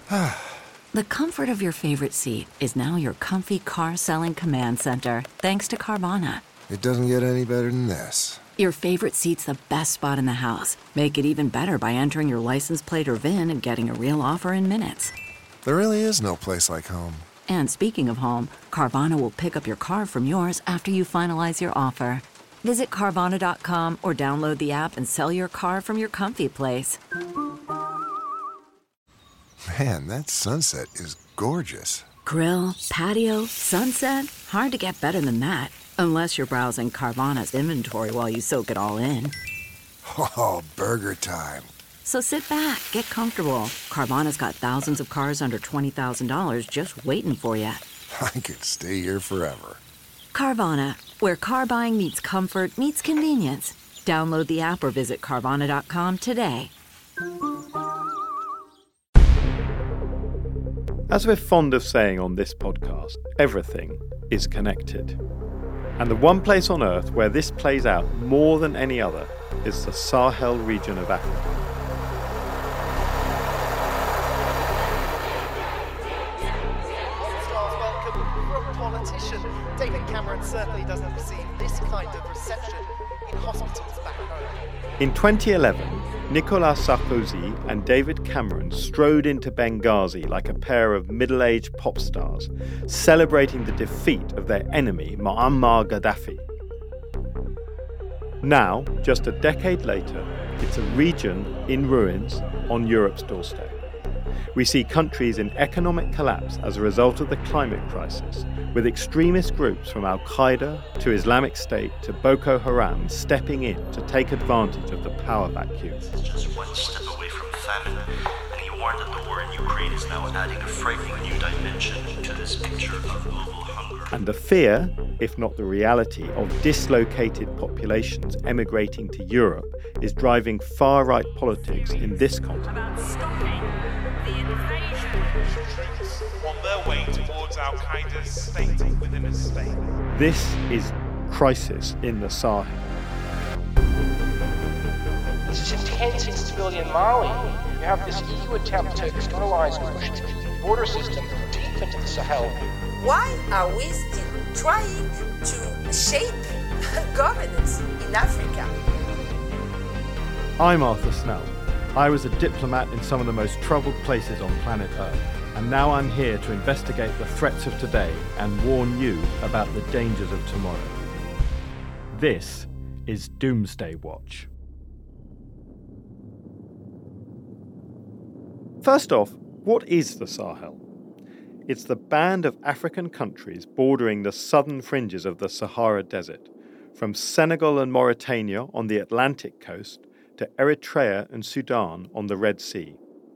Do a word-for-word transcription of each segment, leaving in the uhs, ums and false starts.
The comfort of your favorite seat is now your comfy car selling command center, thanks to Carvana. It doesn't get any better than this. Your favorite seat's the best spot in the house. Make it even better by entering your license plate or V I N and getting a real offer in minutes. There really is no place like home. And speaking of home, Carvana will pick up your car from yours after you finalize your offer. Visit Carvana dot com or download the app and sell your car from your comfy place. Man, that sunset is gorgeous. Grill, patio, sunset. Hard to get better than that. Unless you're browsing Carvana's inventory while you soak it all in. Oh, burger time. So sit back, get comfortable. Carvana's got thousands of cars under twenty thousand dollars just waiting for you. I could stay here forever. Carvana, where car buying meets comfort meets convenience. Download the app or visit Carvana dot com today. As we're fond of saying on this podcast, everything is connected. And the one place on Earth where this plays out more than any other is the Sahel region of Africa. From politician David Cameron certainly doesn't receive this kind of reception in hospitals back home. In twenty eleven, Nicolas Sarkozy and David Cameron strode into Benghazi like a pair of middle-aged pop stars, celebrating the defeat of their enemy, Muammar Gaddafi. Now, just a decade later, it's a region in ruins on Europe's doorstep. We see countries in economic collapse as a result of the climate crisis, with extremist groups from Al-Qaeda to Islamic State to Boko Haram stepping in to take advantage of the power vacuum. It's just one step away from famine, and he warned that the war in Ukraine is now adding a frightening new dimension to this picture of global hunger. And the fear, if not the reality, of dislocated populations emigrating to Europe is driving far-right politics in this continent. On their way towards Al-Qaeda's state within a state. This is crisis in the Sahel. This is intense instability in Mali. You have this E U attempt to externalize and push the border system deep into the Sahel. Why are we still trying to shape governance in Africa? I'm Arthur Snell. I was a diplomat in some of the most troubled places on planet Earth. And now I'm here to investigate the threats of today and warn you about the dangers of tomorrow. This is Doomsday Watch. First off, what is the Sahel? It's the band of African countries bordering the southern fringes of the Sahara Desert, from Senegal and Mauritania on the Atlantic coast to Eritrea and Sudan on the Red Sea.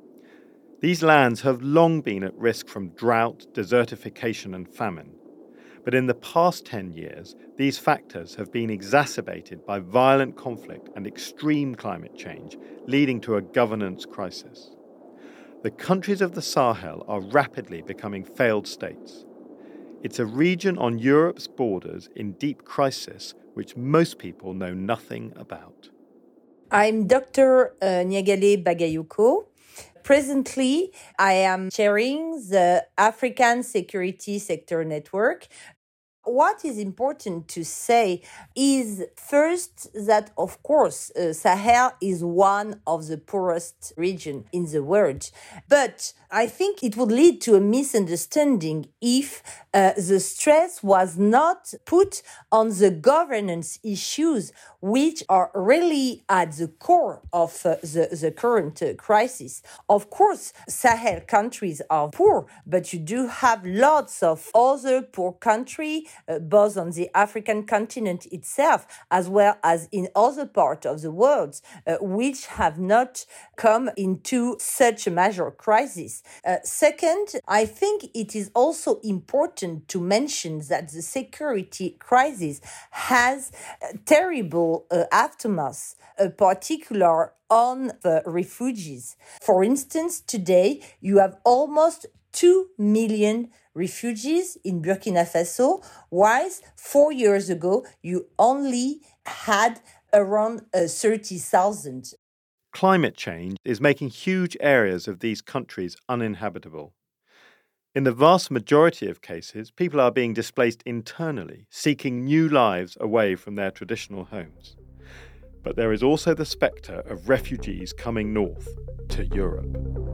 These lands have long been at risk from drought, desertification and famine. But in the past ten years, these factors have been exacerbated by violent conflict and extreme climate change, leading to a governance crisis. The countries of the Sahel are rapidly becoming failed states. It's a region on Europe's borders in deep crisis, which most people know nothing about. I'm Doctor Uh, Nyagale Bagayoko. Presently, I am chairing the African Security Sector Network. What is important to say is first that, of course, uh, Sahel is one of the poorest regions in the world. But I think it would lead to a misunderstanding if uh, the stress was not put on the governance issues, which are really at the core of uh, the, the current uh, crisis. Of course, Sahel countries are poor, but you do have lots of other poor countries, uh, both on the African continent itself, as well as in other parts of the world, uh, which have not come into such a major crisis. Uh, second, I think it is also important to mention that the security crisis has uh, terrible uh, aftermath, uh, particular on the refugees. For instance, today you have almost two million refugees in Burkina Faso, whilst four years ago you only had around uh, thirty thousand. climate change is making huge areas of these countries uninhabitable. In the vast majority of cases, people are being displaced internally, seeking new lives away from their traditional homes. But there is also the spectre of refugees coming north to Europe.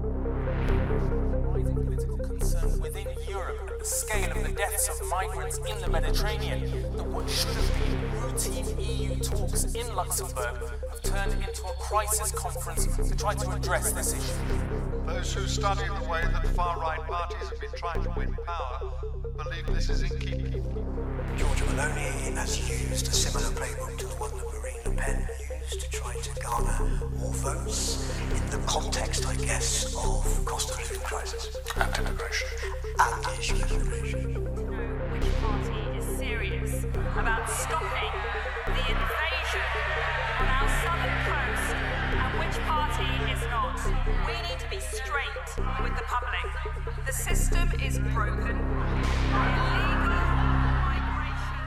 Rising political concern within Europe at the scale of the deaths of migrants in the Mediterranean, that what should have been routine E U talks in Luxembourg have turned into a crisis conference to try to address this issue. Those who study the way that far-right parties have been trying to win power believe this is in keeping. Giorgia Meloni has used a similar playbook to the one that Marine Le Pen used to try to garner more votes in the context, I guess, of cost of living crisis And immigration. and the issue of immigration. Which party is serious about stopping the invasion on our southern coast and which party is not? We need to be straight with the public. The system is broken. Illegal migration.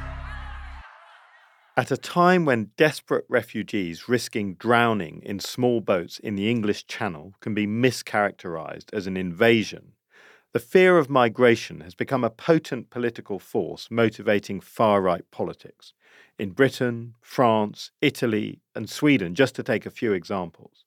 At a time when desperate refugees risking drowning in small boats in the English Channel can be mischaracterised as an invasion, the fear of migration has become a potent political force motivating far-right politics in Britain, France, Italy, and Sweden, just to take a few examples.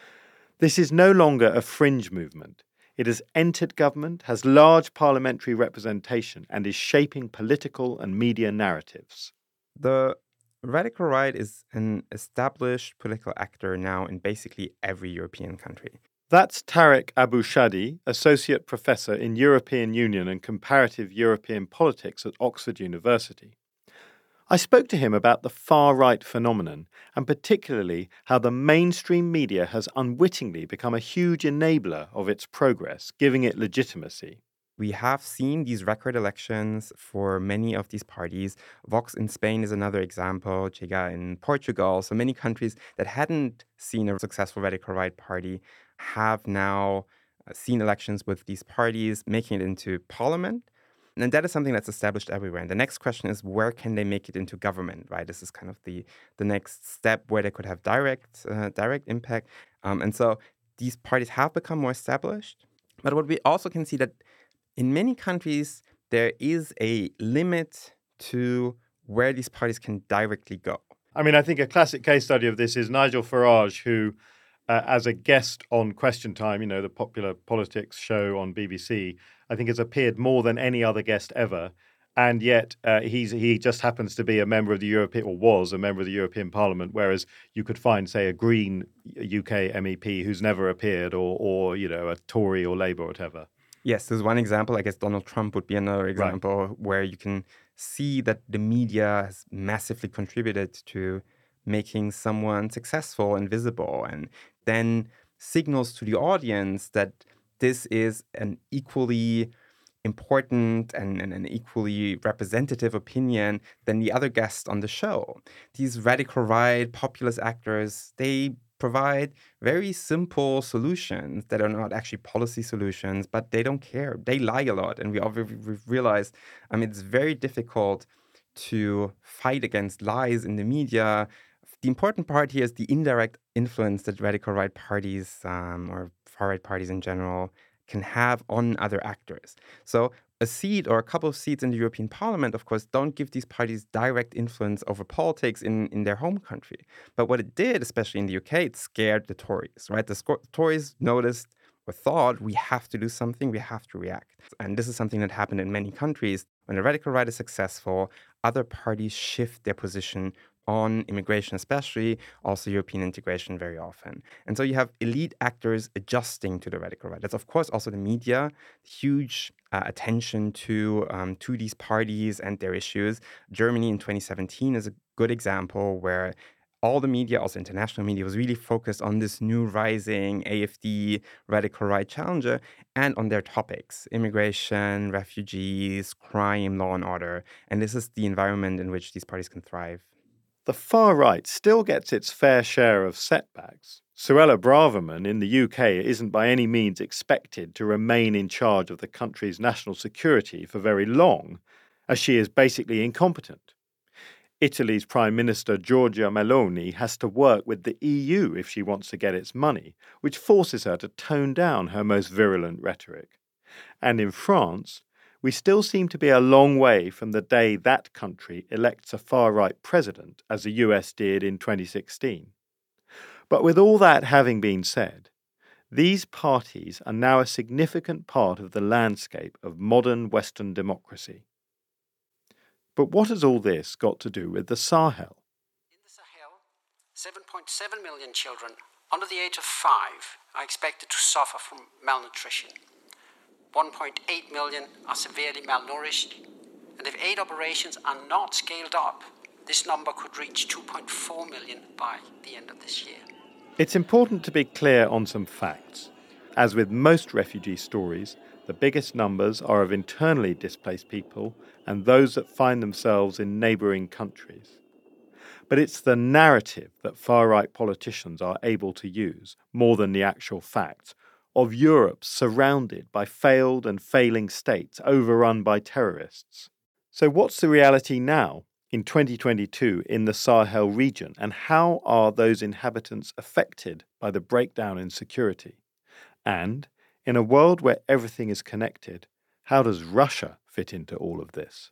This is no longer a fringe movement. It has entered government, has large parliamentary representation, and is shaping political and media narratives. The radical right is an established political actor now in basically every European country. That's Tarek Abu-Shadi, Associate Professor in European Union and Comparative European Politics at Oxford University. I spoke to him about the far-right phenomenon, and particularly how the mainstream media has unwittingly become a huge enabler of its progress, giving it legitimacy. We have seen these record elections for many of these parties. Vox in Spain is another example, Chega in Portugal. So many countries that hadn't seen a successful radical right party have now seen elections with these parties, making it into parliament. And that is something that's established everywhere. And the next question is, where can they make it into government, right? This is kind of the, the next step where they could have direct, uh, direct impact. Um, and so these parties have become more established. But what we also can see that in many countries, there is a limit to where these parties can directly go. I mean, I think a classic case study of this is Nigel Farage, who, uh, as a guest on Question Time, you know, the popular politics show on B B C, I think has appeared more than any other guest ever. And yet uh, he's he just happens to be a member of the European, or was a member of the European Parliament, whereas you could find, say, a Green U K M E P who's never appeared, or, or you know, a Tory or Labour or whatever. Yes, there's one example. I guess Donald Trump would be another example right. where you can see that the media has massively contributed to making someone successful and visible, and then signals to the audience that this is an equally important and, and an equally representative opinion than the other guests on the show. These radical right, populist actors, they provide very simple solutions that are not actually policy solutions, but they don't care. They lie a lot. And we we've realized, I mean, it's very difficult to fight against lies in the media. The important part here is the indirect influence that radical right parties um, or far-right parties in general can have on other actors. So a seat or a couple of seats in the European Parliament, of course, don't give these parties direct influence over politics in, in their home country. But what it did, especially in the U K, it scared the Tories, right? The sco- Tories noticed or thought, we have to do something, we have to react. And this is something that happened in many countries. When the radical right is successful, other parties shift their position on immigration, especially, also European integration very often. And so you have elite actors adjusting to the radical right. That's, of course, also the media, huge uh, attention to, um, to these parties and their issues. Germany in twenty seventeen is a good example where all the media, also international media, was really focused on this new rising A F D radical right challenger and on their topics, immigration, refugees, crime, law and order. And this is the environment in which these parties can thrive. The far right still gets its fair share of setbacks. Suella Braverman in the U K isn't by any means expected to remain in charge of the country's national security for very long, as she is basically incompetent. Italy's Prime Minister Giorgia Meloni has to work with the E U if she wants to get its money, which forces her to tone down her most virulent rhetoric. And in France, we still seem to be a long way from the day that country elects a far-right president, as the U S did in twenty sixteen. But with all that having been said, these parties are now a significant part of the landscape of modern Western democracy. But what has all this got to do with the Sahel? In the Sahel, seven point seven million children under the age of five are expected to suffer from malnutrition. one point eight million are severely malnourished, and if aid operations are not scaled up, this number could reach two point four million by the end of this year. It's important to be clear on some facts. As with most refugee stories, the biggest numbers are of internally displaced people and those that find themselves in neighbouring countries. But it's the narrative that far-right politicians are able to use, more than the actual facts, of Europe surrounded by failed and failing states overrun by terrorists. So what's the reality now, in twenty twenty-two, in the Sahel region, and how are those inhabitants affected by the breakdown in security? And, in a world where everything is connected, how does Russia fit into all of this?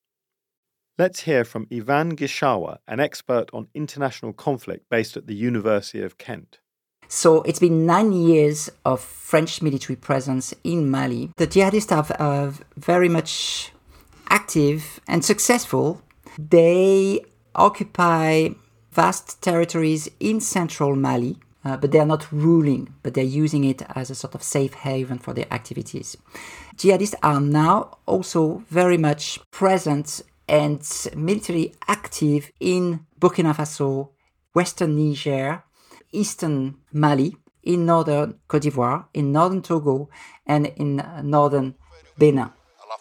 Let's hear from Ivan Gishawa, an expert on international conflict based at the University of Kent. So it's been nine years of French military presence in Mali. The jihadists are uh, very much active and successful. They occupy vast territories in central Mali, uh, but they are not ruling, but they're using it as a sort of safe haven for their activities. Jihadists are now also very much present and militarily active in Burkina Faso, Western Niger, Eastern Mali, in northern Côte d'Ivoire, in northern Togo, and in northern Benin.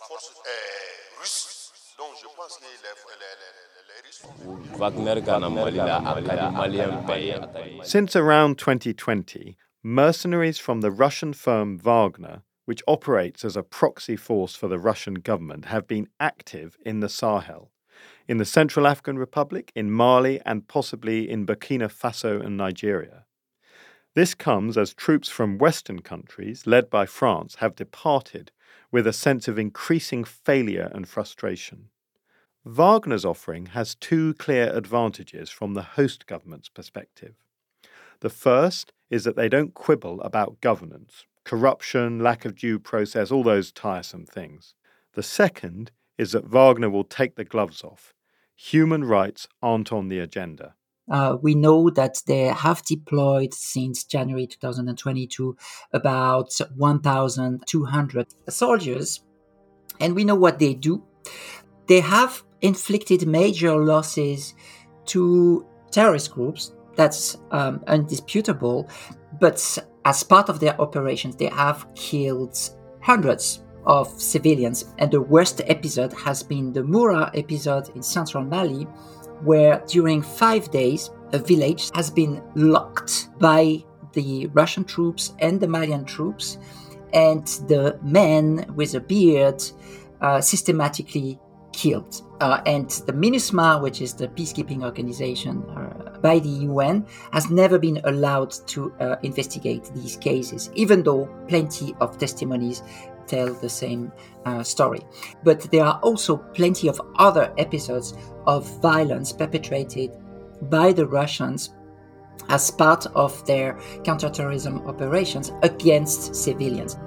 Since around twenty twenty, mercenaries from the Russian firm Wagner, which operates as a proxy force for the Russian government, have been active in the Sahel, in the Central African Republic, in Mali, and possibly in Burkina Faso and Nigeria. This comes as troops from Western countries, led by France, have departed with a sense of increasing failure and frustration. Wagner's offering has two clear advantages from the host government's perspective. The first is that they don't quibble about governance, corruption, lack of due process, all those tiresome things. The second is that Wagner will take the gloves off. Human rights aren't on the agenda. Uh, we know that they have deployed since January twenty twenty-two about one thousand two hundred soldiers, and we know what they do. They have inflicted major losses to terrorist groups. That's um, undisputable. But as part of their operations, they have killed hundreds of civilians. And the worst episode has been the Moura episode in central Mali, where during five days, a village has been locked by the Russian troops and the Malian troops, and the men with a beard uh, systematically killed. Uh, and the MINUSMA, which is the peacekeeping organization uh, by the U N, has never been allowed to uh, investigate these cases, even though plenty of testimonies tell the same uh, story. But there are also plenty of other episodes of violence perpetrated by the Russians as part of their counterterrorism operations against civilians.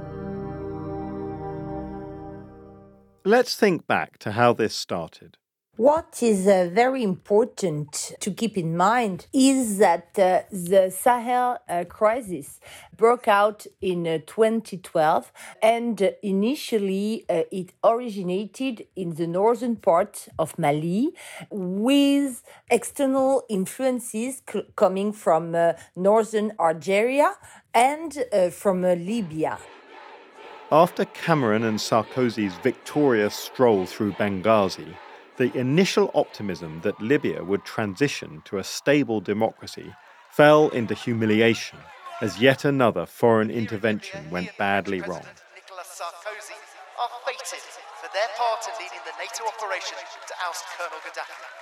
Let's think back to how this started. What is uh, very important to keep in mind is that uh, the Sahel uh, crisis broke out in uh, twenty twelve, and uh, initially uh, it originated in the northern part of Mali with external influences c- coming from uh, northern Algeria and uh, from uh, Libya. After Cameron and Sarkozy's victorious stroll through Benghazi, the initial optimism that Libya would transition to a stable democracy fell into humiliation as yet another foreign intervention went badly wrong. Nicolas Sarkozy are fated for their part in leading the NATO operation to oust Colonel Gaddafi.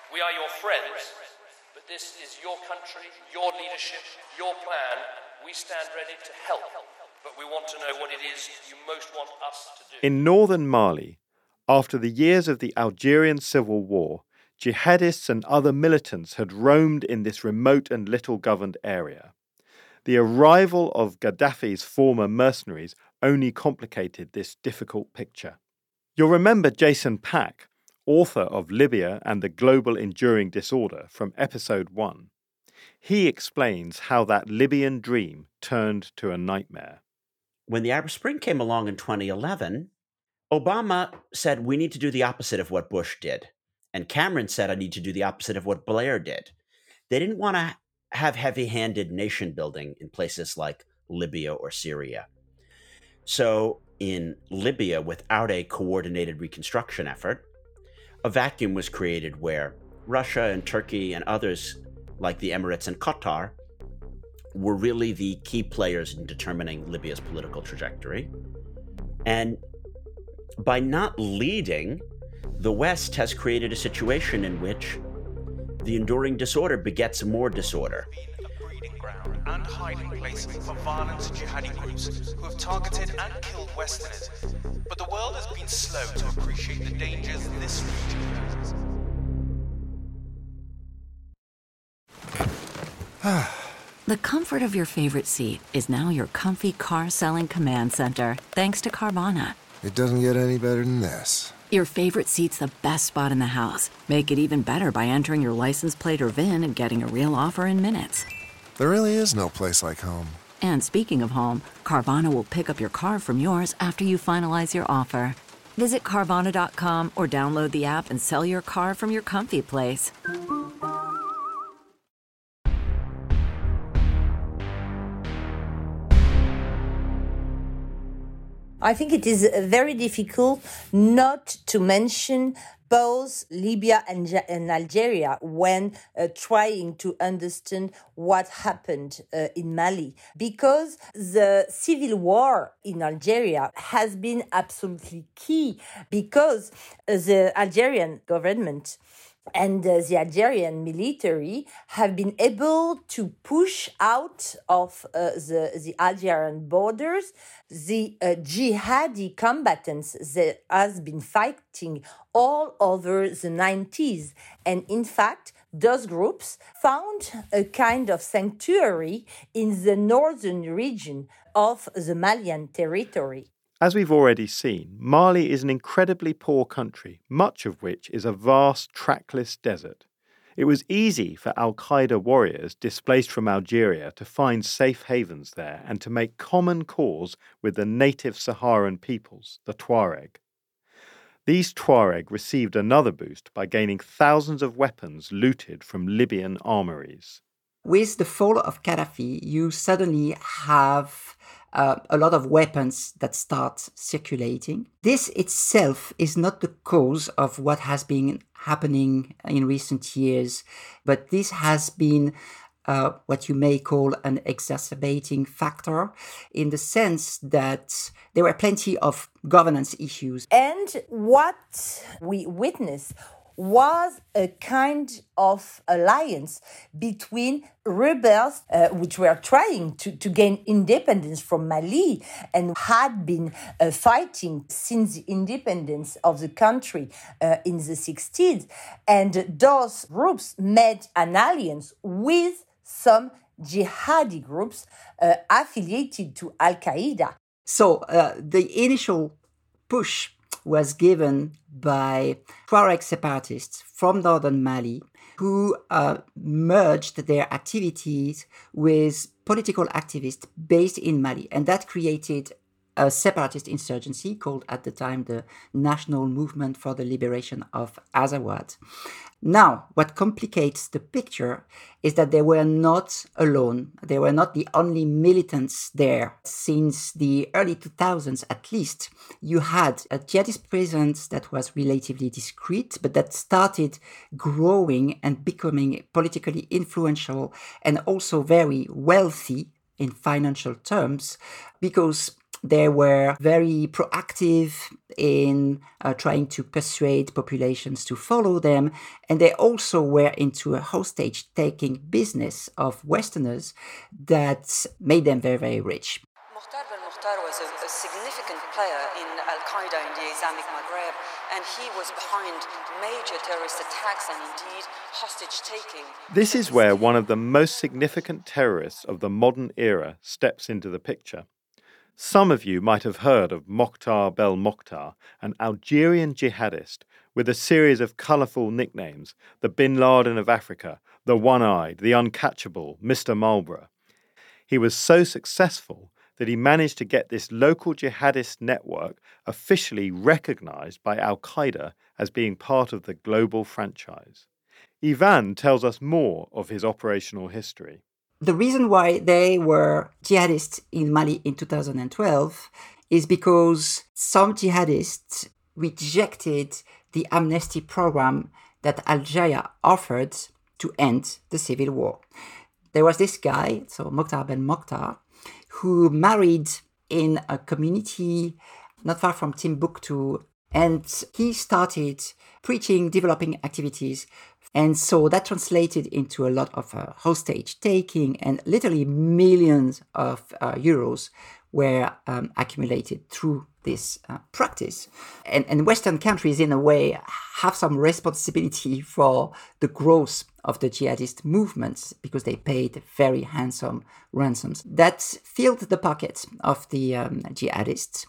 We are your friends, but this is your country, your leadership, your plan. We stand ready to help, but we want to know what it is you most want us to do. In northern Mali, after the years of the Algerian civil war, jihadists and other militants had roamed in this remote and little-governed area. The arrival of Gaddafi's former mercenaries only complicated this difficult picture. You'll remember Jason Pack, author of Libya and the Global Enduring Disorder, from episode one. He explains how that Libyan dream turned to a nightmare. When the Arab Spring came along in twenty eleven, Obama said, we need to do the opposite of what Bush did. And Cameron said, I need to do the opposite of what Blair did. They didn't want to have heavy-handed nation building in places like Libya or Syria. So in Libya, without a coordinated reconstruction effort, a vacuum was created where Russia and Turkey and others like the Emirates and Qatar were really the key players in determining Libya's political trajectory. And by not leading, the West has created a situation in which the enduring disorder begets more disorder. And hiding place for violent jihadi groups who have targeted and killed Westerners. But the world has been slow to appreciate the dangers this region poses. The comfort of your favorite seat is now your comfy car-selling command center, thanks to Carvana. It doesn't get any better than this. Your favorite seat's the best spot in the house. Make it even better by entering your license plate or V I N and getting a real offer in minutes. There really is no place like home. And speaking of home, Carvana will pick up your car from yours after you finalize your offer. Visit Carvana dot com or download the app and sell your car from your comfy place. I think it is very difficult not to mention both Libya and, and Algeria when uh, trying to understand what happened uh, in Mali, because the civil war in Algeria has been absolutely key, because the Algerian government and uh, the Algerian military have been able to push out of uh, the, the Algerian borders the uh, jihadi combatants that has been fighting all over the nineties. And in fact, those groups found a kind of sanctuary in the northern region of the Malian territory. As we've already seen, Mali is an incredibly poor country, much of which is a vast trackless desert. It was easy for al-Qaeda warriors displaced from Algeria to find safe havens there and to make common cause with the native Saharan peoples, the Tuareg. These Tuareg received another boost by gaining thousands of weapons looted from Libyan armories. With the fall of Gaddafi, you suddenly have uh, a lot of weapons that start circulating. This itself is not the cause of what has been happening in recent years, but this has been uh, what you may call an exacerbating factor, in the sense that there were plenty of governance issues. And what we witnessed was a kind of alliance between rebels, uh, which were trying to, to gain independence from Mali and had been uh, fighting since the independence of the country uh, in the sixties. And those groups made an alliance with some jihadi groups uh, affiliated to Al-Qaeda. So uh, the initial push was given by Tuareg separatists from northern Mali, who uh, merged their activities with political activists based in Mali. And that created a separatist insurgency called at the time the National Movement for the Liberation of Azawad. Now, what complicates the picture is that they were not alone. They were not the only militants there. Since the early two thousands, at least, you had a jihadist presence that was relatively discreet, but that started growing and becoming politically influential and also very wealthy in financial terms, because they were very proactive in uh, trying to persuade populations to follow them. And they also were into a hostage-taking business of Westerners that made them very, very rich. Mukhtar al-Mukhtar was a, a significant player in Al-Qaeda in the Islamic Maghreb, and he was behind major terrorist attacks and indeed hostage-taking. This is where one of the most significant terrorists of the modern era steps into the picture. Some of you might have heard of Mokhtar Belmokhtar, an Algerian jihadist with a series of colourful nicknames, the Bin Laden of Africa, the One-Eyed, the Uncatchable, Mister Marlborough. He was so successful that he managed to get this local jihadist network officially recognised by Al-Qaeda as being part of the global franchise. Ivan tells us more of his operational history. The reason why they were jihadists in Mali in two thousand twelve is because some jihadists rejected the amnesty program that Algeria offered to end the civil war. There was this guy, so Mokhtar Belmokhtar, who married in a community not far from Timbuktu, and he started preaching, developing activities. And so that translated into a lot of uh, hostage taking, and literally millions of uh, euros were um, accumulated through this uh, practice. And, and Western countries, in a way, have some responsibility for the growth of the jihadist movements because they paid very handsome ransoms. That filled the pockets of the um, jihadists,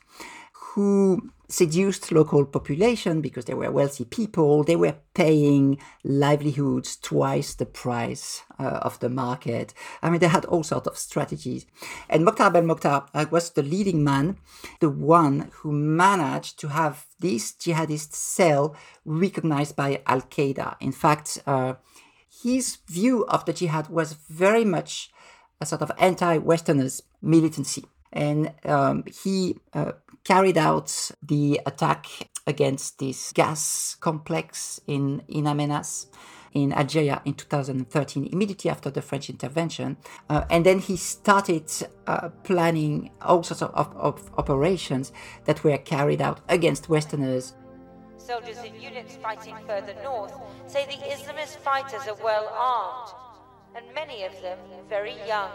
who seduced local population because they were wealthy people. They were paying livelihoods twice the price uh, of the market. I mean, they had all sorts of strategies. And Mokhtar Belmokhtar uh, was the leading man, the one who managed to have this jihadist cell recognized by Al-Qaeda. In fact, uh, his view of the jihad was very much a sort of anti-Westerners militancy. And um, he uh, carried out the attack against this gas complex in, in Amenas, in Algeria in two thousand thirteen, immediately after the French intervention. Uh, and then he started uh, planning all sorts of, of, of operations that were carried out against Westerners. Soldiers in units fighting further north say the Islamist fighters are well armed, and many of them very young.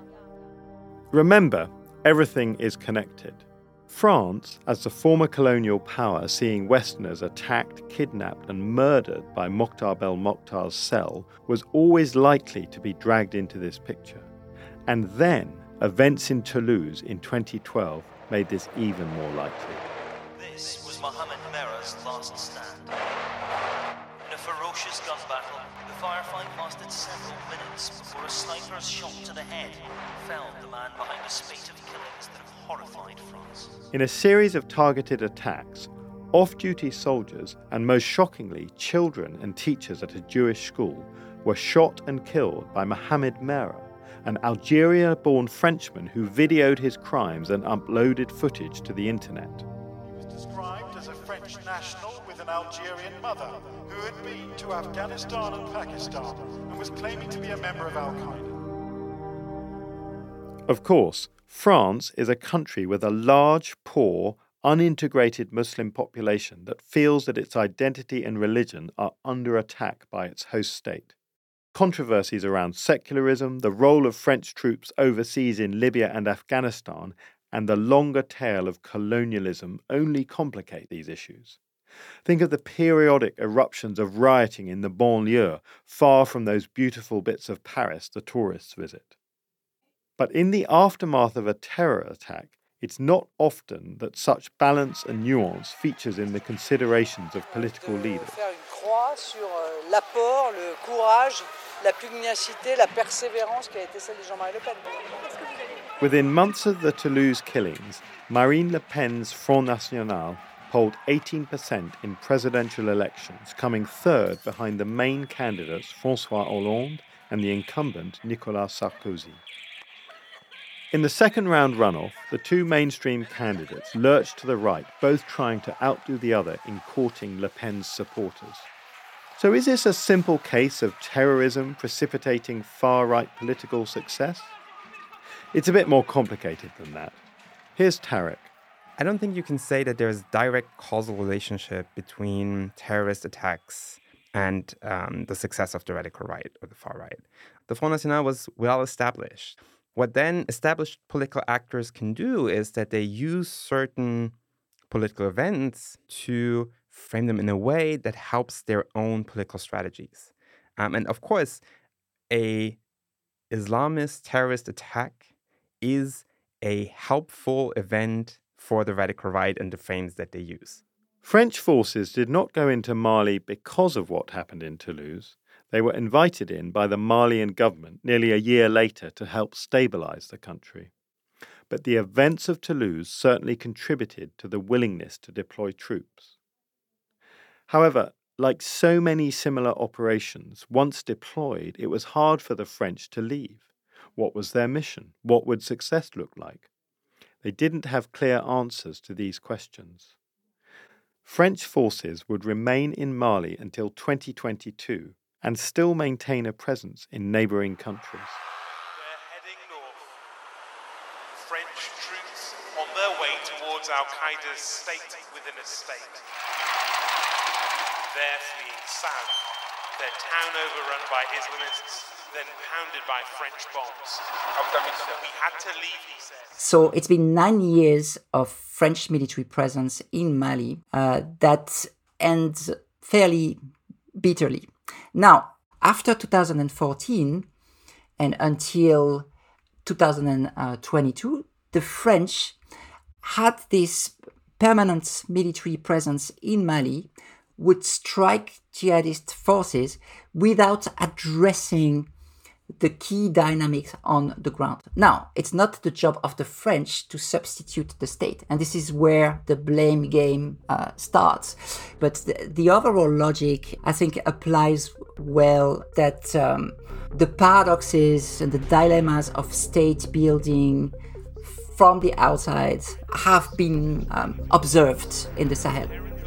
Remember, everything is connected. France, as the former colonial power seeing Westerners attacked, kidnapped and murdered by Mokhtar Belmokhtar's cell, was always likely to be dragged into this picture. And then, events in Toulouse in twenty twelve made this even more likely. This was Mohamed Merah's last stand. In a ferocious gun battle, the firefight lasted several minutes before a sniper's shot to the head felled the man behind a spate of killings that have horrified France. In a series of targeted attacks, off-duty soldiers, and most shockingly, children and teachers at a Jewish school, were shot and killed by Mohamed Merah, an Algeria-born Frenchman who videoed his crimes and uploaded footage to the internet. He was described as a French national with an Algerian mother who had been to Afghanistan and Pakistan and was claiming to be a member of Al-Qaeda. Of course, France is a country with a large, poor, unintegrated Muslim population that feels that its identity and religion are under attack by its host state. Controversies around secularism, the role of French troops overseas in Libya and Afghanistan, and the longer tail of colonialism only complicate these issues. Think of the periodic eruptions of rioting in the banlieue, far from those beautiful bits of Paris the tourists visit. But in the aftermath of a terror attack, it's not often that such balance and nuance features in the considerations of political leaders. Faire une croix sur l'apport, le courage, la pugnacité, la persévérance qui a été celle de Jean-Marie Le Pen. Within months of the Toulouse killings, Marine Le Pen's Front National polled eighteen percent in presidential elections, coming third behind the main candidates François Hollande and the incumbent Nicolas Sarkozy. In the second round runoff, the two mainstream candidates lurched to the right, both trying to outdo the other in courting Le Pen's supporters. So is this a simple case of terrorism precipitating far-right political success? It's a bit more complicated than that. Here's Tarek. I don't think you can say that there's direct causal relationship between terrorist attacks and um, the success of the radical right or the far right. The Front National was well established. What then established political actors can do is that they use certain political events to frame them in a way that helps their own political strategies. Um, and of course, a Islamist terrorist attack is a helpful event for the radical right and the frames that they use. French forces did not go into Mali because of what happened in Toulouse. They were invited in by the Malian government nearly a year later to help stabilize the country. But the events of Toulouse certainly contributed to the willingness to deploy troops. However, like so many similar operations, once deployed, it was hard for the French to leave. What was their mission? What would success look like? They didn't have clear answers to these questions. French forces would remain in Mali until twenty twenty-two and still maintain a presence in neighbouring countries. They're heading north. French troops on their way towards Al-Qaeda's state within a state. They're fleeing south. Their town overrun by Islamists, then pounded by French bombs. We had to leave, he said. So it's been nine years of French military presence in Mali uh, that ends fairly bitterly. Now, after two thousand fourteen and until two thousand twenty-two, the French had this permanent military presence in Mali, would strike jihadist forces without addressing the key dynamics on the ground. Now, it's not the job of the French to substitute the state, and this is where the blame game uh, starts. But the, the overall logic, I think, applies well, that um, the paradoxes and the dilemmas of state building from the outside have been um, observed in the Sahel.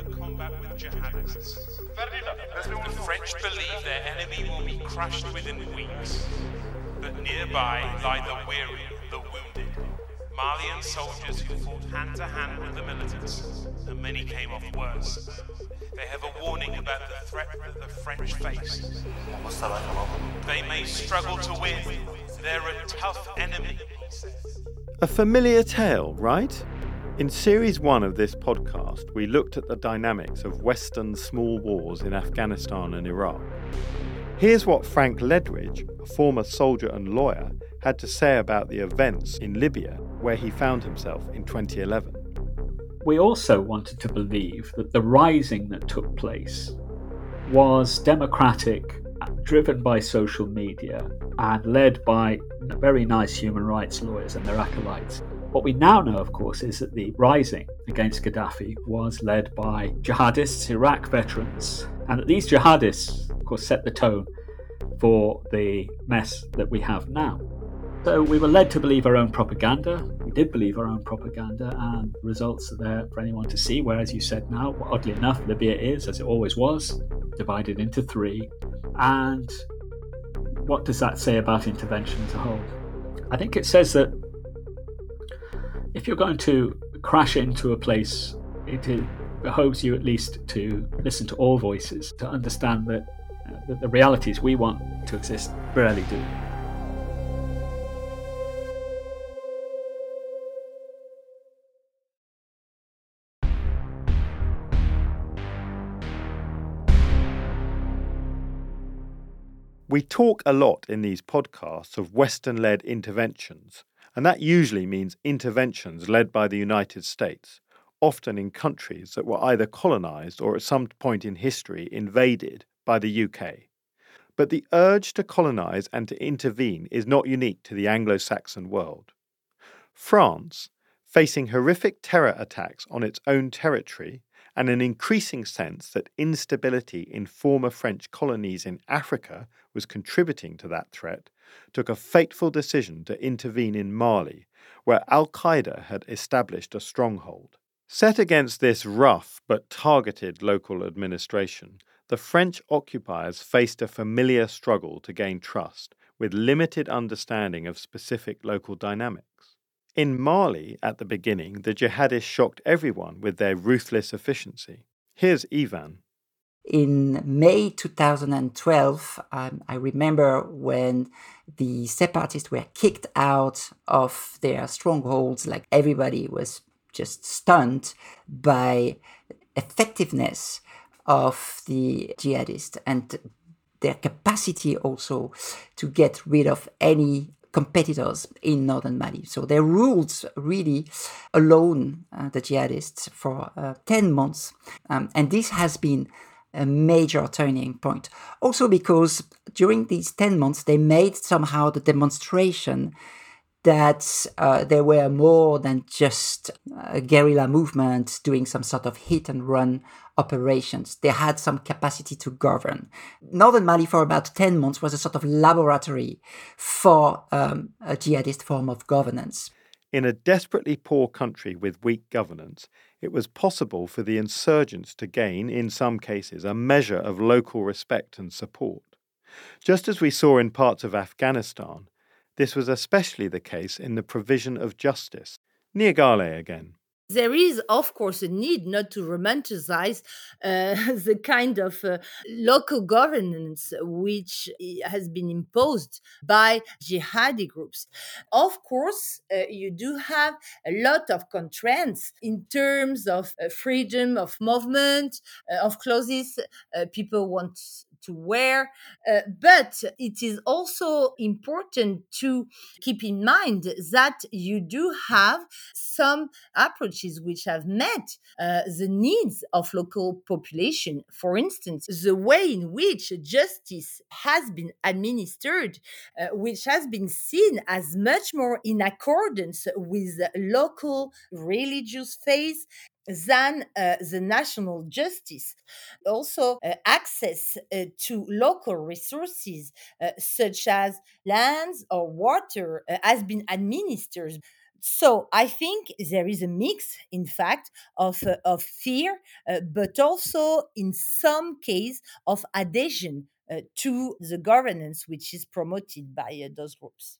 The French believe their enemy will be crushed within weeks, but nearby lie the weary, the wounded, Malian soldiers who fought hand to hand with the militants, and many came off worse. They have a warning about the threat that the French face. They may struggle to win. They're a tough enemy, he says. A familiar tale, right? In Series one of this podcast, we looked at the dynamics of Western small wars in Afghanistan and Iraq. Here's what Frank Ledridge, a former soldier and lawyer, had to say about the events in Libya, where he found himself in twenty eleven. We also wanted to believe that the rising that took place was democratic, driven by social media, and led by very nice human rights lawyers and their acolytes. What we now know, of course, is that the rising against Gaddafi was led by jihadists, Iraq veterans, and that these jihadists, of course, set the tone for the mess that we have now. So we were led to believe our own propaganda. We did believe our own propaganda, and the results are there for anyone to see, where, as you said now, oddly enough, Libya is, as it always was, divided into three. And what does that say about intervention as a whole? I think it says that if you're going to crash into a place, it behoves you at least to listen to all voices, to understand that, uh, that the realities we want to exist rarely do. We talk a lot in these podcasts of Western-led interventions, and that usually means interventions led by the United States, often in countries that were either colonized or at some point in history invaded by the U K. But the urge to colonize and to intervene is not unique to the Anglo-Saxon world. France, facing horrific terror attacks on its own territory and an increasing sense that instability in former French colonies in Africa was contributing to that threat, took a fateful decision to intervene in Mali, where Al-Qaeda had established a stronghold. Set against this rough but targeted local administration, the French occupiers faced a familiar struggle to gain trust, with limited understanding of specific local dynamics. In Mali, at the beginning, the jihadists shocked everyone with their ruthless efficiency. Here's Ivan. In May two thousand twelve, um, I remember when the separatists were kicked out of their strongholds, like everybody was just stunned by effectiveness of the jihadists and their capacity also to get rid of any competitors in northern Mali. So they ruled really alone, uh, the jihadists, for uh, ten months. Um, and this has been a major turning point. Also because during these ten months, they made somehow the demonstration that uh, they were more than just a guerrilla movement doing some sort of hit and run operations. They had some capacity to govern. Northern Mali for about ten months was a sort of laboratory for um, a jihadist form of governance. In a desperately poor country with weak governance, it was possible for the insurgents to gain, in some cases, a measure of local respect and support. Just as we saw in parts of Afghanistan, this was especially the case in the provision of justice. Niagale again. There is, of course, a need not to romanticize uh, the kind of uh, local governance which has been imposed by jihadi groups. Of course, uh, you do have a lot of constraints in terms of uh, freedom of movement, uh, of clothes uh, people want to wear, uh, but it is also important to keep in mind that you do have some approaches which have met uh, the needs of local population. For instance, the way in which justice has been administered, uh, which has been seen as much more in accordance with local religious faith than uh, the national justice. Also, uh, access uh, to local resources uh, such as lands or water uh, has been administered. So I think there is a mix, in fact, of, uh, of fear, uh, but also in some case of adhesion uh, to the governance which is promoted by uh, those groups.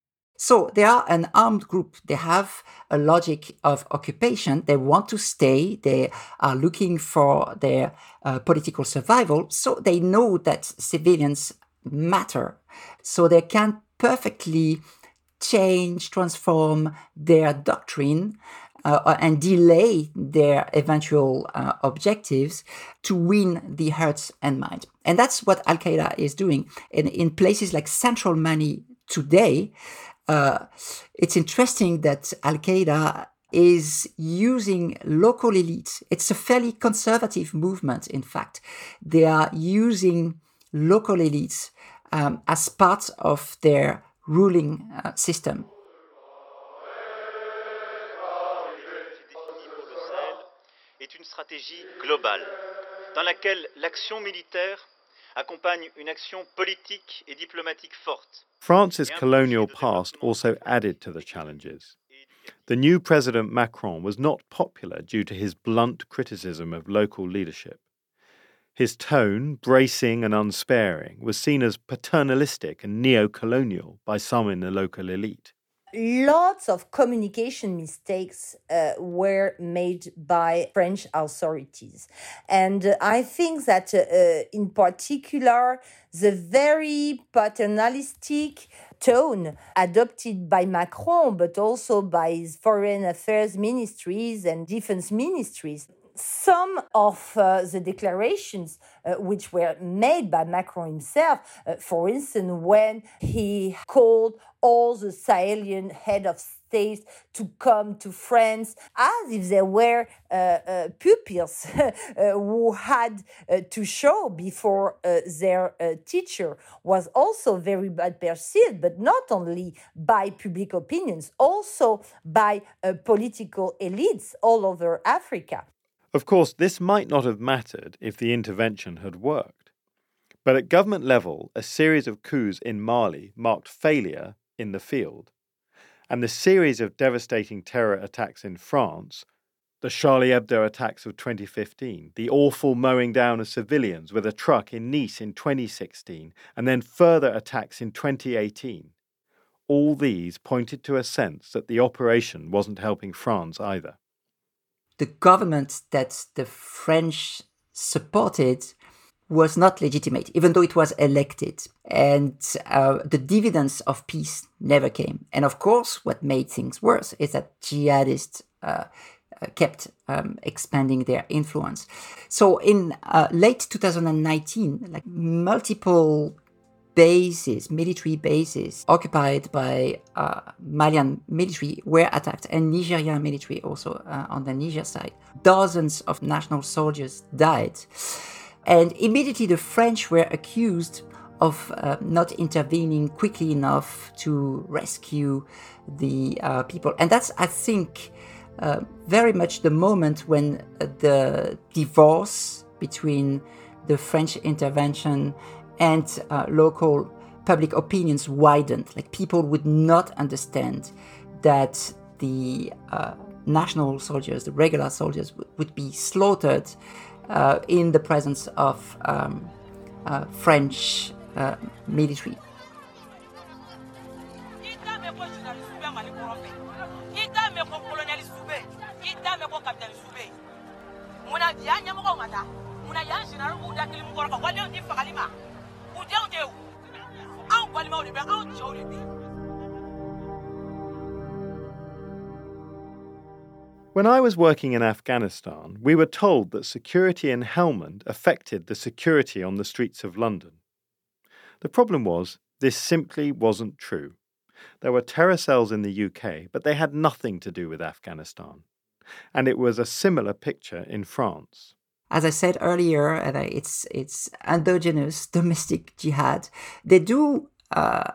So they are an armed group. They have a logic of occupation. They want to stay. They are looking for their uh, political survival. So they know that civilians matter. So they can perfectly change, transform their doctrine uh, and delay their eventual uh, objectives to win the hearts and minds. And that's what Al-Qaeda is doing. In, in places like central Mali today, Uh, it's interesting that Al-Qaeda is using local elites. It's a fairly conservative movement, in fact. They are using local elites um, as part of their ruling uh, system. Est une stratégie globale dans laquelle l'action militaire accompagne une action politique et diplomatique forte. France's colonial past also added to the challenges. The new President Macron was not popular due to his blunt criticism of local leadership. His tone, bracing and unsparing, was seen as paternalistic and neo-colonial by some in the local elite. Lots of communication mistakes uh, were made by French authorities. And uh, I think that uh, in particular, the very paternalistic tone adopted by Macron, but also by his foreign affairs ministries and defense ministries, some of uh, the declarations uh, which were made by Macron himself, uh, for instance, when he called all the Sahelian head of state to come to France, as if they were uh, uh, pupils uh, who had uh, to show before uh, their uh, teacher, was also very bad perceived, but not only by public opinions, also by uh, political elites all over Africa. Of course, this might not have mattered if the intervention had worked. But at government level, a series of coups in Mali marked failure in the field. And the series of devastating terror attacks in France, the Charlie Hebdo attacks of twenty fifteen, the awful mowing down of civilians with a truck in Nice in twenty sixteen, and then further attacks in twenty eighteen, all these pointed to a sense that the operation wasn't helping France either. The government that the French supported was not legitimate, even though it was elected. And uh, the dividends of peace never came. And of course, what made things worse is that jihadists uh, kept um, expanding their influence. So in uh, late two thousand nineteen, like multiple bases, military bases occupied by uh, Malian military were attacked, and Nigerian military also uh, on the Niger side. Dozens of national soldiers died. And immediately the French were accused of uh, not intervening quickly enough to rescue the uh, people. And that's, I think, uh, very much the moment when the divorce between the French intervention and uh, local public opinions widened. Like, people would not understand that the uh, national soldiers, the regular soldiers, w- would be slaughtered uh, in the presence of um, uh, French uh, military. When I was working in Afghanistan, we were told that security in Helmand affected the security on the streets of London. The problem was, this simply wasn't true. There were terror cells in the U K, but they had nothing to do with Afghanistan. And it was a similar picture in France. As I said earlier, it's it's endogenous domestic jihad. They do uh,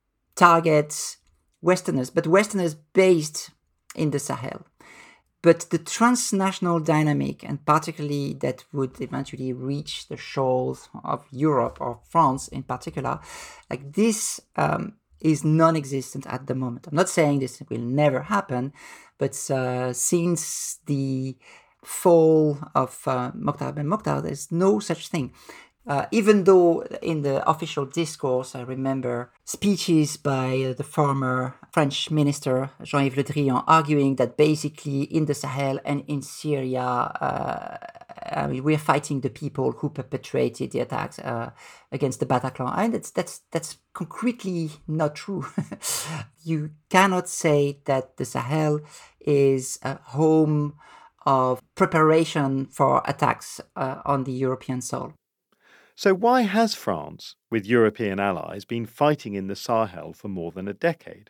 target Westerners, but Westerners based in the Sahel. But the transnational dynamic, and particularly that would eventually reach the shores of Europe or France in particular, like this um, is non-existent at the moment. I'm not saying this will never happen, but uh, since the fall of uh, Mokhtar Ben Mokhtar, there's no such thing. Uh, even though in the official discourse, I remember speeches by uh, the former French minister, Jean-Yves Le Drian, arguing that basically in the Sahel and in Syria, uh, I mean, we're fighting the people who perpetrated the attacks uh, against the Bataclan. And that's, that's, that's concretely not true. You cannot say that the Sahel is a home of preparation for attacks uh, on the European soil. So why has France, with European allies, been fighting in the Sahel for more than a decade?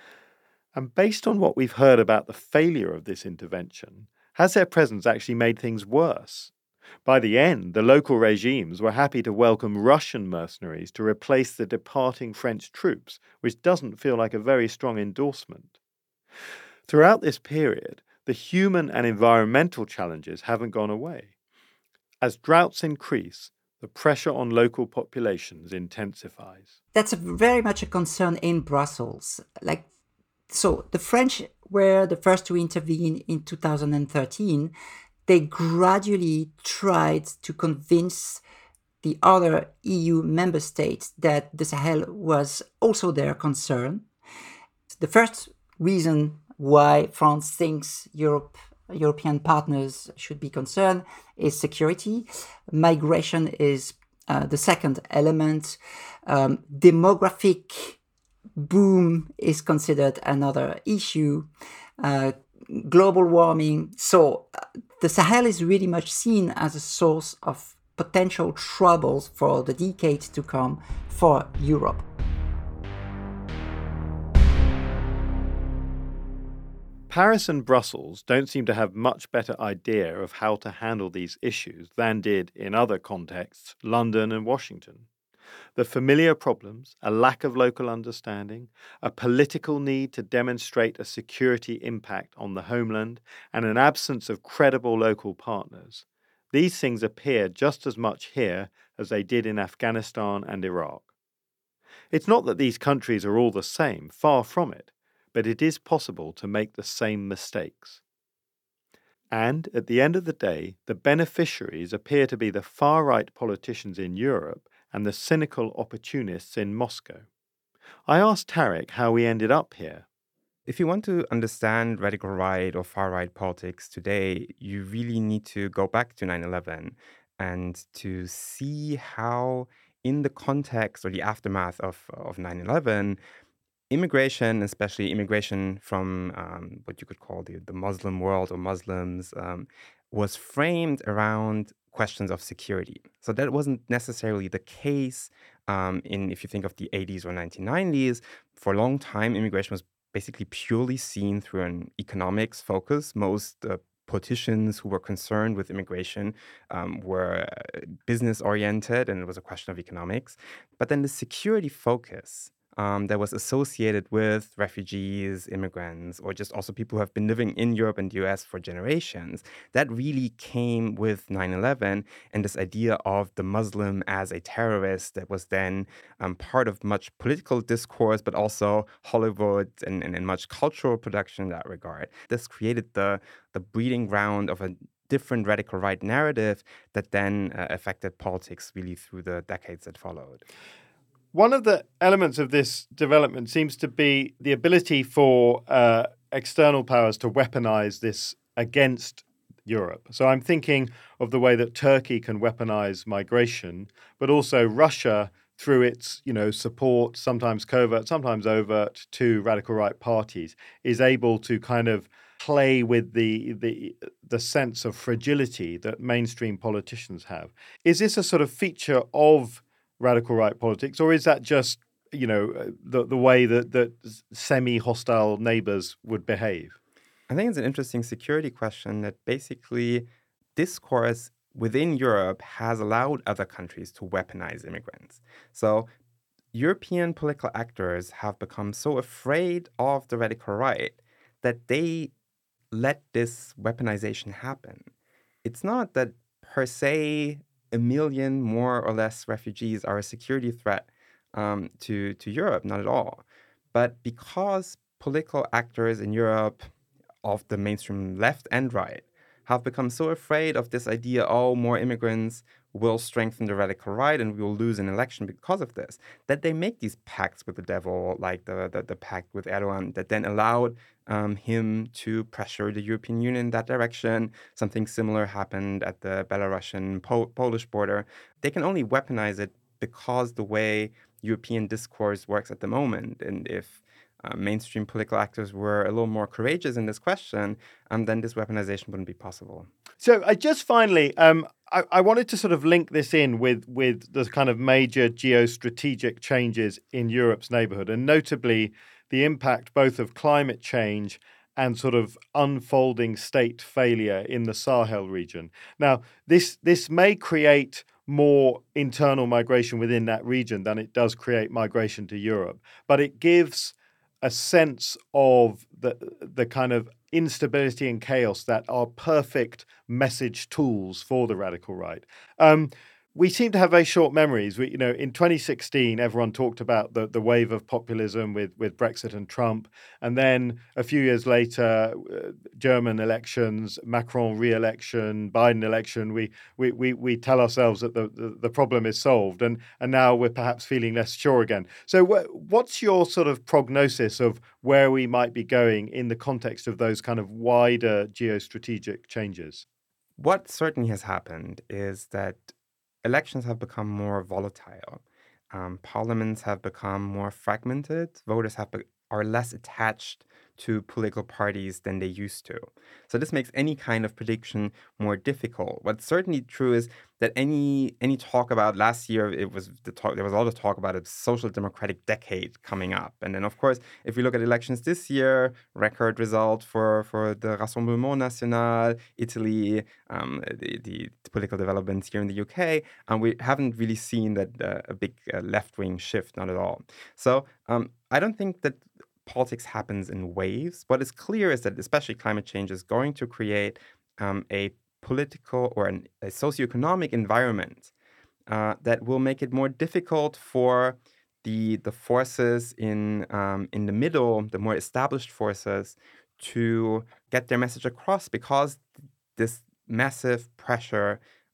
And based on what we've heard about the failure of this intervention, has their presence actually made things worse? By the end, the local regimes were happy to welcome Russian mercenaries to replace the departing French troops, which doesn't feel like a very strong endorsement. Throughout this period, the human and environmental challenges haven't gone away. As droughts increase, the pressure on local populations intensifies. That's a very much a concern in Brussels. Like, so the French were the first to intervene in two thousand thirteen. They gradually tried to convince the other E U member states that the Sahel was also their concern. The first reason why France thinks Europe European partners should be concerned is security. Migration is uh, the second element. Um, demographic boom is considered another issue. Uh, global warming. So uh, the Sahel is really much seen as a source of potential troubles for the decades to come for Europe. Paris and Brussels don't seem to have much better idea of how to handle these issues than did, in other contexts, London and Washington. The familiar problems, a lack of local understanding, a political need to demonstrate a security impact on the homeland, and an absence of credible local partners. These things appear just as much here as they did in Afghanistan and Iraq. It's not that these countries are all the same, far from it. But it is possible to make the same mistakes. And at the end of the day, the beneficiaries appear to be the far-right politicians in Europe and the cynical opportunists in Moscow. I asked Tarek how we ended up here. If you want to understand radical right or far right politics today, you really need to go back to nine eleven and to see how, in the context or the aftermath of, of nine eleven, immigration, especially immigration from um, what you could call the, the Muslim world or Muslims, um, was framed around questions of security. So that wasn't necessarily the case um, in, if you think of the eighties or nineteen nineties. For a long time, immigration was basically purely seen through an economics focus. Most uh, politicians who were concerned with immigration um, were business oriented, and it was a question of economics. But then the security focus Um, that was associated with refugees, immigrants, or just also people who have been living in Europe and the U S for generations, that really came with nine eleven and this idea of the Muslim as a terrorist that was then um, part of much political discourse, but also Hollywood and, and, and much cultural production in that regard. This created the, the breeding ground of a different radical right narrative that then uh, affected politics really through the decades that followed. One of the elements of this development seems to be the ability for uh, external powers to weaponize this against Europe. So I'm thinking of the way that Turkey can weaponize migration, but also Russia, through its, you know, support, sometimes covert, sometimes overt, to radical right parties, is able to kind of play with the the the sense of fragility that mainstream politicians have. Is this a sort of feature of radical right politics, or is that just, you know, the the way that, that semi-hostile neighbors would behave? I think it's an interesting security question that basically discourse within Europe has allowed other countries to weaponize immigrants. So European political actors have become so afraid of the radical right that they let this weaponization happen. It's not that per se a million more or less refugees are a security threat um, to, to Europe, not at all. But because political actors in Europe of the mainstream left and right have become so afraid of this idea, oh, more immigrants will strengthen the radical right and we will lose an election because of this, that they make these pacts with the devil, like the, the, the pact with Erdogan, that then allowed um, him to pressure the European Union in that direction. Something similar happened at the Belarusian po- Polish border. They can only weaponize it because the way European discourse works at the moment. And if Uh, mainstream political actors were a little more courageous in this question, um, then this weaponization wouldn't be possible. So I just finally, um, I, I wanted to sort of link this in with, with the kind of major geostrategic changes in Europe's neighborhood, and notably the impact both of climate change and sort of unfolding state failure in the Sahel region. Now, this this may create more internal migration within that region than it does create migration to Europe, but it gives a sense of the the kind of instability and chaos that are perfect message tools for the radical right. Um, we seem to have very short memories. We, you know, in twenty sixteen, everyone talked about the, the wave of populism with, with Brexit and Trump. And then a few years later, uh, German elections, Macron re-election, Biden election, we we we, we tell ourselves that the, the, the problem is solved. And, and now we're perhaps feeling less sure again. So wh- what's your sort of prognosis of where we might be going in the context of those kind of wider geostrategic changes? What certainly has happened is that elections have become more volatile. Um, parliaments have become more fragmented. Voters have be- are less attached to political parties than they used to. So this makes any kind of prediction more difficult. What's certainly true is that any any talk about last year, it was the talk, there was a lot of talk about a social democratic decade coming up. And then, of course, if we look at elections this year, record result for, for the Rassemblement National, Italy, um, the, the political developments here in the U K, and we haven't really seen that uh, a big uh, left-wing shift, not at all. So um, I don't think that politics happens in waves. What is clear is that especially climate change is going to create um, a political or an, a socioeconomic environment uh, that will make it more difficult for the the forces in um, in the middle, the more established forces, to get their message across, because this massive pressure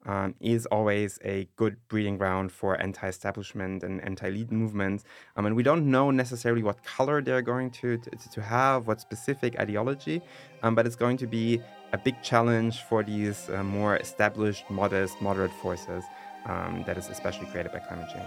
um, is always a good breeding ground for anti-establishment and anti-elite movements. Um, and we don't know necessarily what color they're going to, to, to have, what specific ideology, um, but it's going to be a big challenge for these uh, more established, modest, moderate forces um, that is especially created by climate change.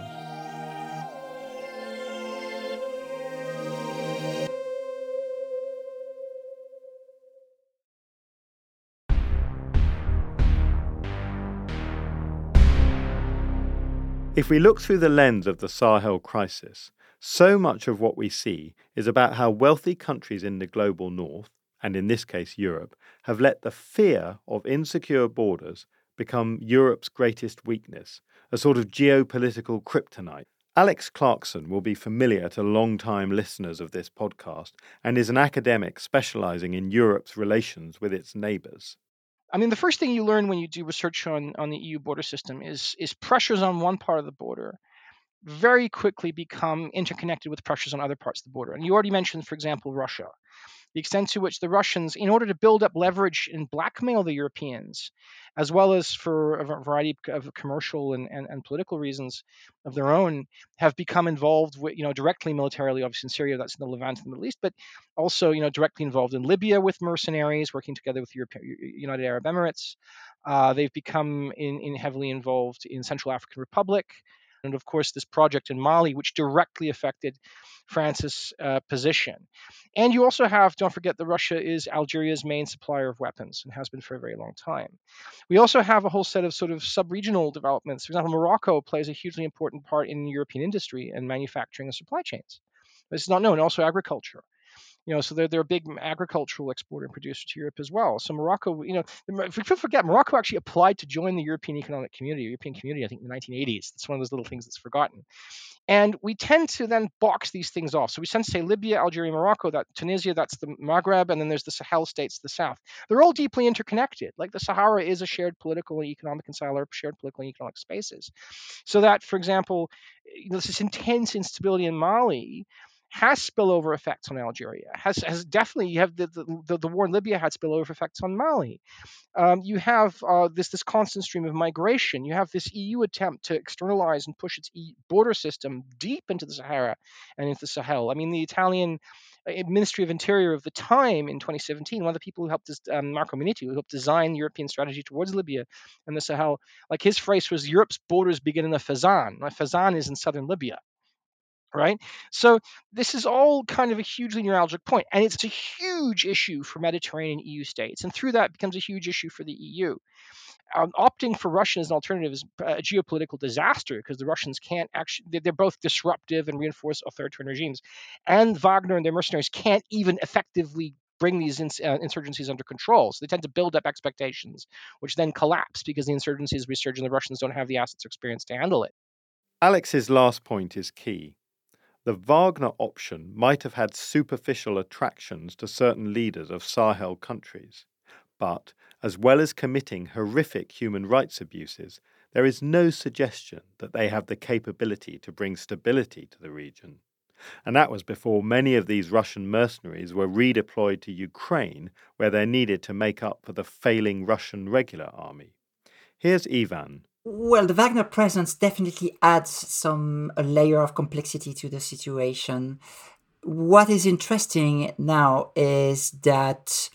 If we look through the lens of the Sahel crisis, so much of what we see is about how wealthy countries in the global north, and in this case Europe, have let the fear of insecure borders become Europe's greatest weakness, a sort of geopolitical kryptonite. Alex Clarkson will be familiar to long-time listeners of this podcast and is an academic specialising in Europe's relations with its neighbours. I mean, the first thing you learn when you do research on, on the E U border system is, is pressures on one part of the border very quickly become interconnected with pressures on other parts of the border. And you already mentioned, for example, Russia. The extent to which the Russians, in order to build up leverage and blackmail the Europeans, as well as for a variety of commercial and, and, and political reasons of their own, have become involved with, you know, directly militarily, obviously in Syria, that's in the Levant and the Middle East, but also, you know, directly involved in Libya with mercenaries, working together with the Europe, United Arab Emirates. Uh, they've become in, in heavily involved in Central African Republic. And of course, this project in Mali, which directly affected France's uh, position. And you also have, don't forget that Russia is Algeria's main supplier of weapons and has been for a very long time. We also have a whole set of sort of sub-regional developments. For example, Morocco plays a hugely important part in European industry and manufacturing and supply chains. This is not known, also agriculture. You know, so they're, they're a big agricultural exporter and producer to Europe as well. So Morocco, you know, if we forget, Morocco actually applied to join the European Economic Community, European Community, I think in the nineteen eighties. That's one of those little things that's forgotten. And we tend to then box these things off. So we tend to say Libya, Algeria, Morocco, that Tunisia, that's the Maghreb, and then there's the Sahel states to the south. They're all deeply interconnected. Like the Sahara is a shared political and economic and shared political and economic spaces. So that, for example, you know, this intense instability in Mali has spillover effects on Algeria, has has definitely, you have the, the, the war in Libya had spillover effects on Mali. Um, you have uh, this this constant stream of migration. You have this E U attempt to externalize and push its e- border system deep into the Sahara and into the Sahel. I mean, the Italian Ministry of Interior of the time in twenty seventeen, one of the people who helped, this, um, Marco Minniti, who helped design the European strategy towards Libya and the Sahel, like his phrase was, Europe's borders begin in the Fezzan. Now, Fezzan is in southern Libya. Right. So this is all kind of a hugely neuralgic point, and it's a huge issue for Mediterranean E U states. And through that, it becomes a huge issue for the E U. Um, opting for Russia as an alternative is a geopolitical disaster because the Russians can't actually, they're both disruptive and reinforce authoritarian regimes. And Wagner and their mercenaries can't even effectively bring these ins- uh, insurgencies under control. So they tend to build up expectations, which then collapse because the insurgencies resurge and the Russians don't have the assets or experience to handle it. Alex's last point is key. The Wagner option might have had superficial attractions to certain leaders of Sahel countries, but as well as committing horrific human rights abuses, there is no suggestion that they have the capability to bring stability to the region. And that was before many of these Russian mercenaries were redeployed to Ukraine, where they're needed to make up for the failing Russian regular army. Here's Ivan. Well, the Wagner presence definitely adds some a layer of complexity to the situation. What is interesting now is that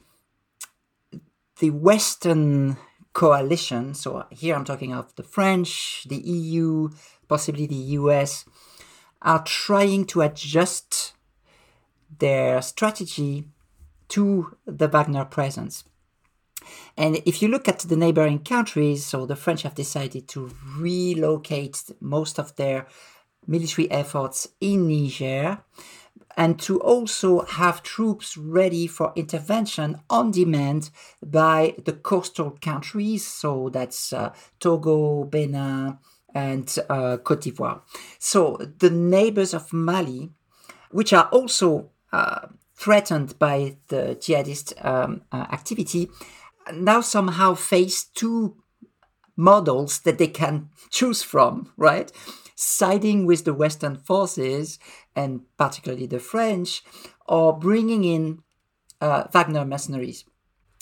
the Western coalition, so here I'm talking of the French, the E U, possibly the U S, are trying to adjust their strategy to the Wagner presence. And if you look at the neighboring countries, so the French have decided to relocate most of their military efforts in Niger and to also have troops ready for intervention on demand by the coastal countries. So that's uh, Togo, Benin, and uh, Cote d'Ivoire. So the neighbors of Mali, which are also uh, threatened by the jihadist um, uh, activity, now somehow face two models that they can choose from, right? Siding with the Western forces, and particularly the French, or bringing in uh, Wagner mercenaries.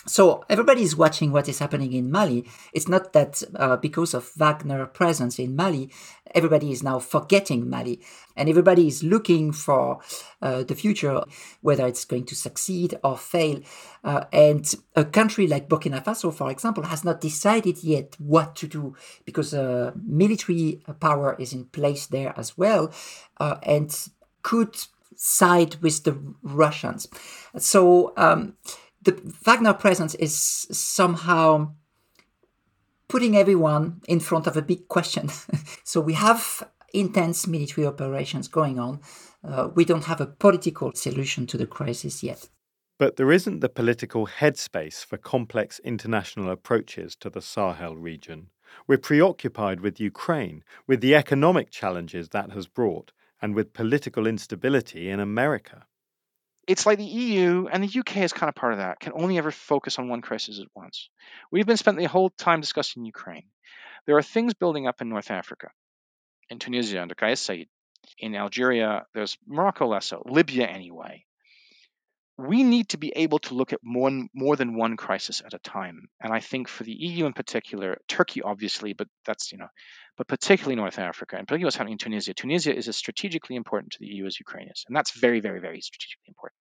So everybody is watching what is happening in Mali. It's not that uh, because of Wagner presence in Mali, everybody is now forgetting Mali. And everybody is looking for uh, the future, whether it's going to succeed or fail. Uh, and a country like Burkina Faso, for example, has not decided yet what to do because uh, military power is in place there as well uh, and could side with the Russians. So um, the Wagner presence is somehow putting everyone in front of a big question. So we have intense military operations going on. Uh, we don't have a political solution to the crisis yet. But there isn't the political headspace for complex international approaches to the Sahel region. We're preoccupied with Ukraine, with the economic challenges that has brought, and with political instability in America. It's like the E U, and the U K is kind of part of that, can only ever focus on one crisis at once. We've been spent the whole time discussing Ukraine. There are things building up in North Africa, in Tunisia under Kais Saied, in Algeria, there's Morocco less so, Libya anyway. We need to be able to look at more, more than one crisis at a time. And I think for the E U in particular, Turkey obviously, but that's, you know, but particularly North Africa, and particularly what's happening in Tunisia. Tunisia is as strategically important to the E U as Ukraine is. And that's very, very, very strategically important.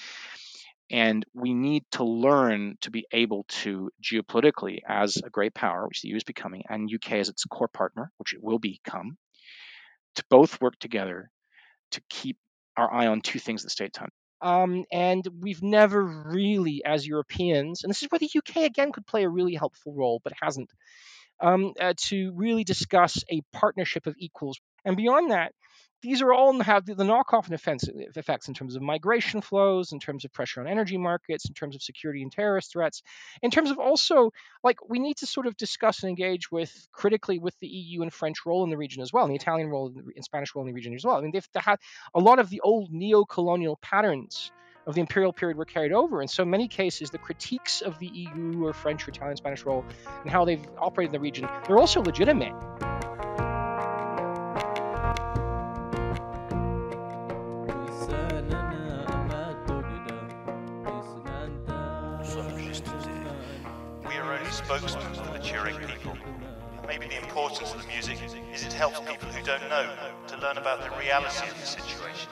And we need to learn to be able to geopolitically, as a great power, which the E U is becoming, and U K as its core partner, which it will become, to both work together to keep our eye on two things at the same time. Um, and we've never really, as Europeans, and this is where the U K again could play a really helpful role, but hasn't, um, uh, to really discuss a partnership of equals. And beyond that, these are all have the, the knockoff effects in terms of migration flows, in terms of pressure on energy markets, in terms of security and terrorist threats, in terms of also, like, we need to sort of discuss and engage with critically with the E U and French role in the region as well, and the Italian role and Spanish role in the region as well. I mean, they've had a lot of the old neo-colonial patterns of the imperial period were carried over. In so many cases, the critiques of the E U or French or Italian, Spanish role and how they've operated in the region, they're also legitimate. Spokesmen for the maturing people. Maybe the importance of the music is it helps people who don't know to learn about the reality of the situation.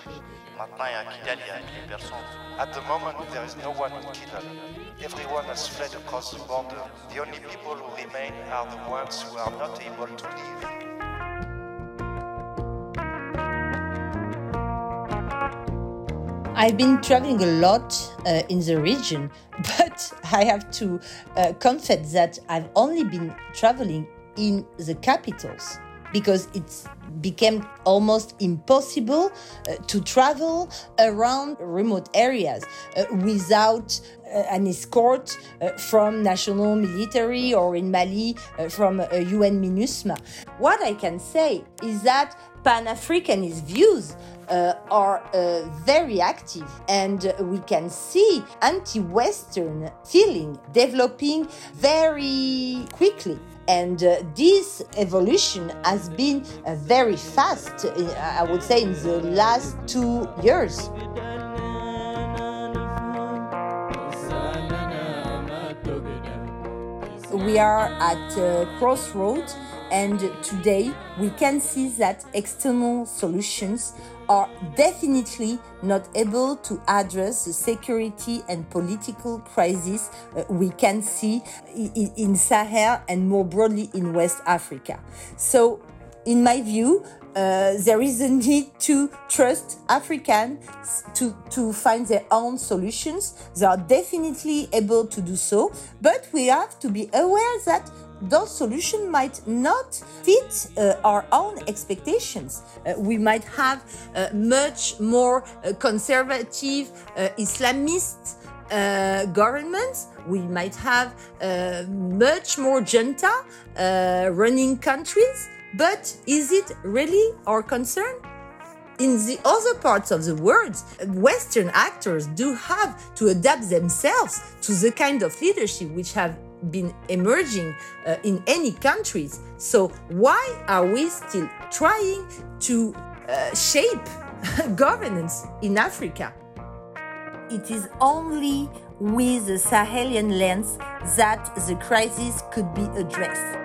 At the moment, there is no one in Kidal. Everyone has fled across the border. The only people who remain are the ones who are not able to leave. I've been traveling a lot uh, in the region, but I have to uh, confess that I've only been traveling in the capitals because it became almost impossible uh, to travel around remote areas uh, without uh, an escort uh, from national military or in Mali uh, from uh, U N MINUSMA. What I can say is that Pan-Africanist views uh, are uh, very active, and uh, we can see anti-Western feeling developing very quickly. And uh, this evolution has been uh, very fast, uh, I would say, in the last two years. We are at a crossroads, and today we can see that external solutions are definitely not able to address the security and political crisis uh, we can see in, in Sahel and more broadly in West Africa. So, in my view, uh, there is a need to trust Africans to, to find their own solutions. They are definitely able to do so, but we have to be aware that those solutions might not fit uh, our own expectations. Uh, we might have uh, much more uh, conservative uh, Islamist uh, governments. We might have uh, much more junta uh, running countries. But is it really our concern? In the other parts of the world, Western actors do have to adapt themselves to the kind of leadership which have been emerging uh, in any countries. So why are we still trying to uh, shape governance in Africa? It is only with a Sahelian lens that the crisis could be addressed.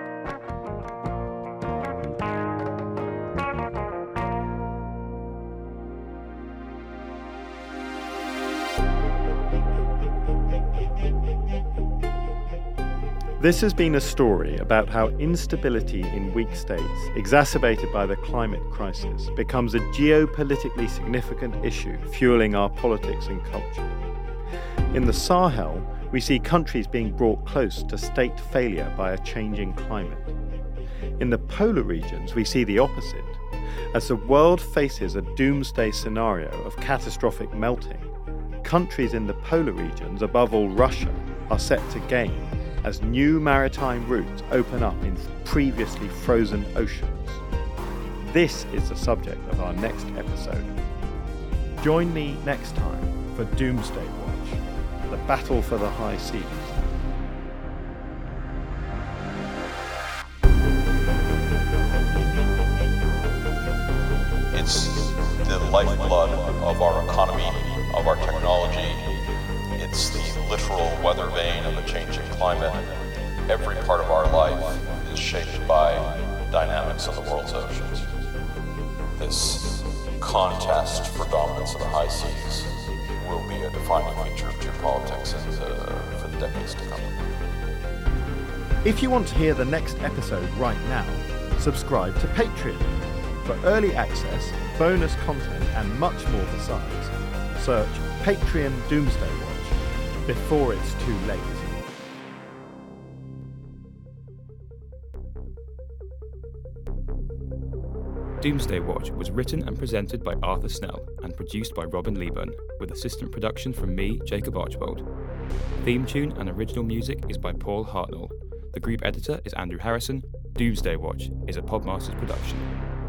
This has been a story about how instability in weak states, exacerbated by the climate crisis, becomes a geopolitically significant issue fueling our politics and culture. In the Sahel, we see countries being brought close to state failure by a changing climate. In the polar regions, we see the opposite. As the world faces a doomsday scenario of catastrophic melting, countries in the polar regions, above all Russia, are set to gain as new maritime routes open up in previously frozen oceans. This is the subject of our next episode. Join me next time for Doomsday Watch, the battle for the high seas. It's the lifeblood of our economy, of our technology. It's the literal weather vane of a changing climate. Every part of our life is shaped by dynamics of the world's oceans. This contest for dominance of the high seas will be a defining feature of geopolitics and, uh, for the decades to come. If you want to hear the next episode right now, subscribe to Patreon. For early access, bonus content and much more besides, search Patreon Doomsday Watch before it's too late. Doomsday Watch was written and presented by Arthur Snell and produced by Robin Leeburn, with assistant production from me, Jacob Archbold. Theme tune and original music is by Paul Hartnell. The group editor is Andrew Harrison. Doomsday Watch is a Podmasters production.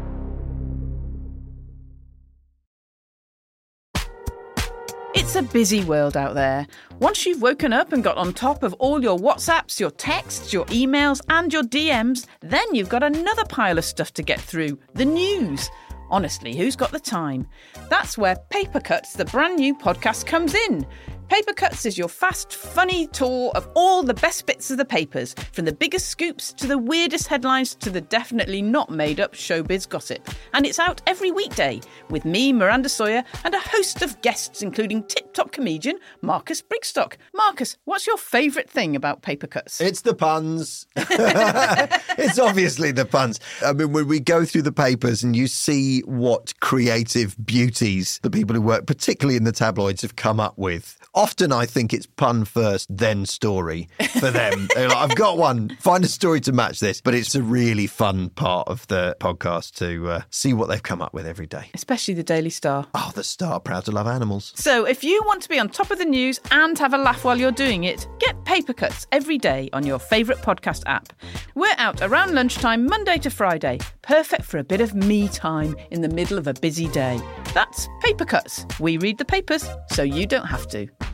It's a busy world out there. Once you've woken up and got on top of all your WhatsApps, your texts, your emails and your D Ms, then you've got another pile of stuff to get through, the news. Honestly, who's got the time? That's where Paper Cuts, the brand new podcast, comes in. Paper Cuts is your fast, funny tour of all the best bits of the papers, from the biggest scoops to the weirdest headlines to the definitely not made-up showbiz gossip. And it's out every weekday, with me, Miranda Sawyer, and a host of guests, including tip-top comedian Marcus Brigstock. Marcus, what's your favourite thing about Paper Cuts? It's the puns. It's obviously the puns. I mean, when we go through the papers and you see what creative beauties the people who work, particularly in the tabloids, have come up with. Often I think it's pun first, then story for them. They're like, I've got one, find a story to match this. But it's a really fun part of the podcast to uh, see what they've come up with every day. Especially the Daily Star. Oh, the Star, proud to love animals. So if you want to be on top of the news and have a laugh while you're doing it, get Paper Cuts every day on your favourite podcast app. We're out around lunchtime, Monday to Friday. Perfect for a bit of me time in the middle of a busy day. That's Paper Cuts. We read the papers so you don't have to.